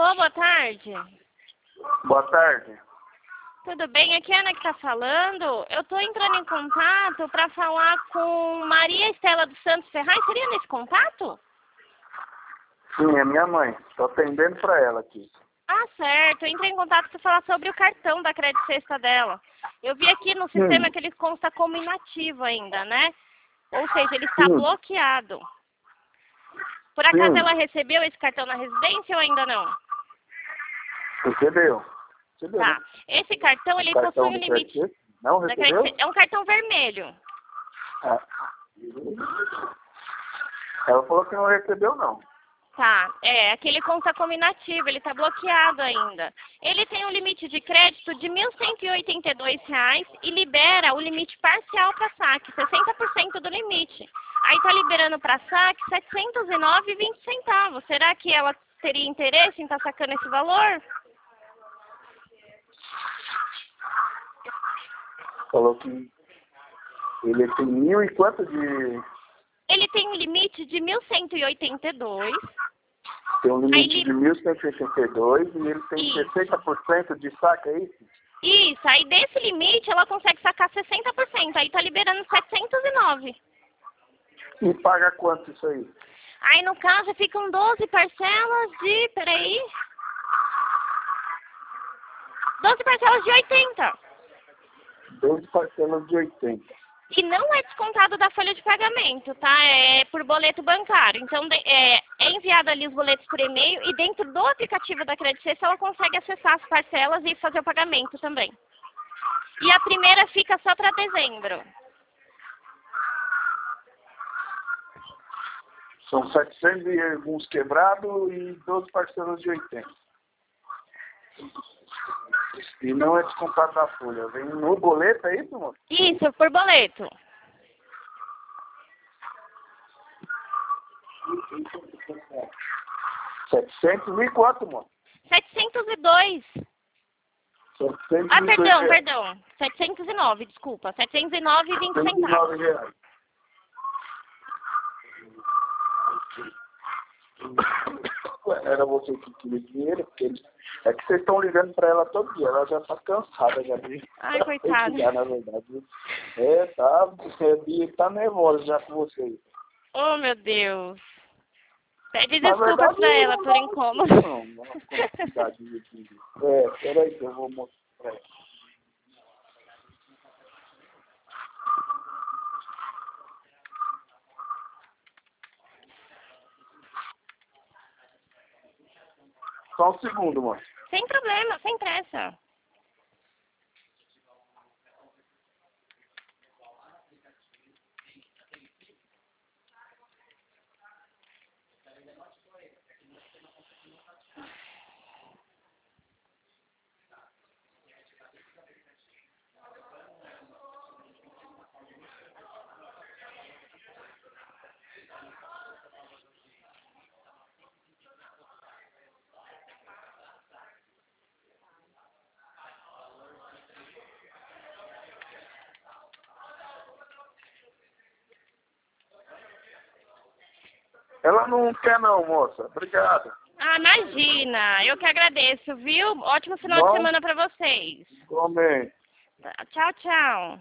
Alô, boa tarde. Boa tarde. Tudo bem? Aqui é a Ana que está falando. Eu estou entrando em contato para falar com Maria Estela dos Santos Ferraz. Seria nesse contato? Sim, é minha mãe. Estou atendendo para ela aqui. Ah, certo. Eu entrei em contato para falar sobre o cartão da Credit Sexta dela. Eu vi aqui no sistema que ele consta como inativo ainda, né? Ou seja, ele está bloqueado. Por acaso ela recebeu esse cartão na residência ou ainda não? Recebeu. Tá. Esse cartão, ele possui um limite. Não recebeu? É um cartão vermelho. Ah. Ela falou que não recebeu, não. Tá, aquele conta como inativo, ele está bloqueado ainda. Ele tem um limite de crédito de R$ 1.182 e libera o limite parcial para saque, 60% do limite. Aí está liberando para saque R$ 709,20. Será que ela teria interesse em estar sacando esse valor? Falou que ele tem mil e quanto de... Ele tem um limite de 1.182. Tem um limite de 1.182 e ele tem 60% de saque, é isso? Isso, aí desse limite ela consegue sacar 60%, aí tá liberando 709. E paga quanto isso aí? Aí no caso ficam 12 parcelas de, 12 parcelas de 80. 12 parcelas de 80. E não é descontado da folha de pagamento, tá? É por boleto bancário. Então, é enviado ali os boletos por e-mail e dentro do aplicativo da Credit Sexta ela consegue acessar as parcelas e fazer o pagamento também. E a primeira fica só para dezembro. São 700 e alguns quebrados e 12 parcelas de 80. E não é descontado da folha. Vem no boleto, é isso, moço? Isso, por boleto. R$ 700 e quanto, moço? 702. 702 Ah, perdão. 709, desculpa. 709,20. R$ 709. Era você que queria dinheiro, porque é que vocês estão ligando para ela todo dia, ela já está cansada já de Ai, coitada. ligar, na verdade. Tá nervosa já com vocês. Oh, meu Deus. Pede desculpas pra ela por incômodo. Peraí que eu vou mostrar. Só um segundo, mano. Sem problema, sem pressa. Ela não quer não, moça. Obrigado. Ah, imagina. Eu que agradeço, viu? Ótimo final de semana pra vocês. Igualmente. Tchau, tchau.